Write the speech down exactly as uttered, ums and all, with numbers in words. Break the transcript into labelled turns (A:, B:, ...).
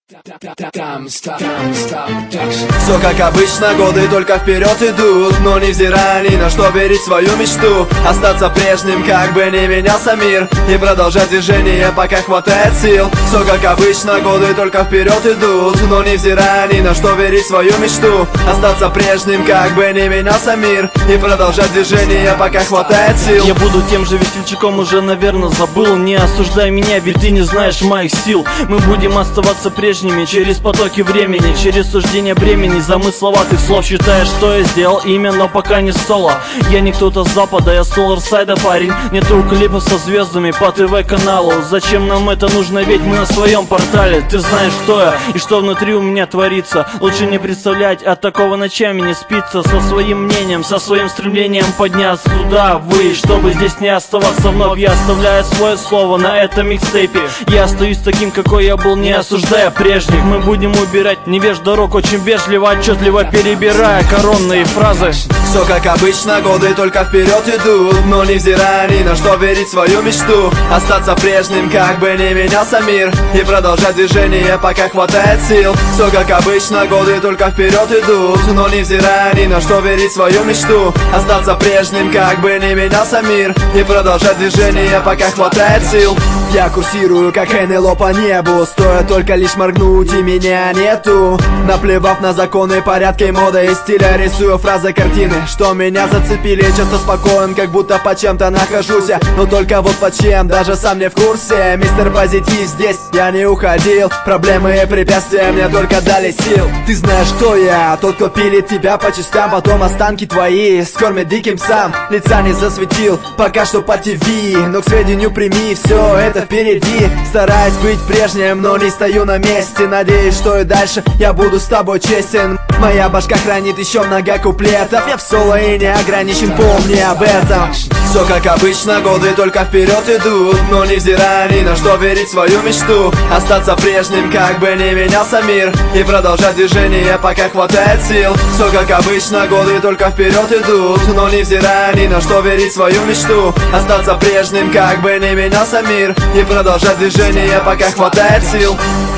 A: Все как обычно, годы только вперед идут, но невзирая ни на что верить в свою мечту, остаться прежним, как бы ни менялся мир, и продолжать движение, пока хватает сил. Все как обычно, годы только вперед идут, но невзирая ни на что верить в свою мечту, остаться прежним, как бы ни менялся мир, и продолжать движение, пока хватает сил.
B: Я буду тем же весельчаком, уже, наверное, забыл. Не осуждай меня, ведь ты не знаешь моих сил. Мы будем оставаться прежними через потоки времени, через суждение бремени, замысловатых слов. Считаешь, что я сделал имя, но пока не соло. Я не кто-то с запада, я Соларсайда парень. Нету клипов со звездами по ТВ-каналу. Зачем нам это нужно, ведь мы на своем портале. Ты знаешь, кто я и что внутри у меня творится. Лучше не представлять, от такого ночами не спится. Со своим мнением, со своим стремлением подняться туда, вы, чтобы здесь не оставаться вновь. Я оставляю свое слово на этом микстейпе. Я остаюсь таким, какой я был, не осуждая прежних. Мы будем убирать невеж дорог, очень вежливо, отчетливо перебирая коронные фразы.
A: Все как обычно, годы только вперед идут, но невзирая ни на что верить в свою мечту, остаться прежним, как бы ни менялся мир, и продолжать движение, пока хватает сил. Все как обычно, годы только вперед идут, но невзирая ни на что верить в свою мечту, остаться прежним, как бы ни менялся мир, и продолжать движение, пока хватает сил. Я курсирую, как эн эл о по небу, стоит только лишь моргнуть, и меня нету. Наплевав на законы, порядки, моды и стиля, рисую фразы, картины, что меня зацепили. Часто спокоен, как будто по чем-то нахожусь я, но только вот по чем, даже сам не в курсе. Мистер Позитив здесь, я не уходил. Проблемы и препятствия мне только дали сил. Ты знаешь, кто я, тот, кто пилит тебя по частям, потом останки твои скормит диким псам. Лица не засветил, пока что по ТВ, но к сведению прими, все это впереди. Стараюсь быть прежним, но не стою на месте. Надеюсь, что и дальше я буду с тобой честен. Моя башка хранит еще много куплетов. Я в соло и не ограничен, помни об этом. Все как обычно, годы только вперед идут, но невзирая ни на что верить в свою мечту, остаться прежним, как бы ни менялся мир, и продолжать движение, пока хватает сил. Все как обычно, годы только вперед идут, но невзирая ни на что верить в свою мечту, остаться прежним, как бы ни менялся мир, и продолжать движение, пока хватает сил.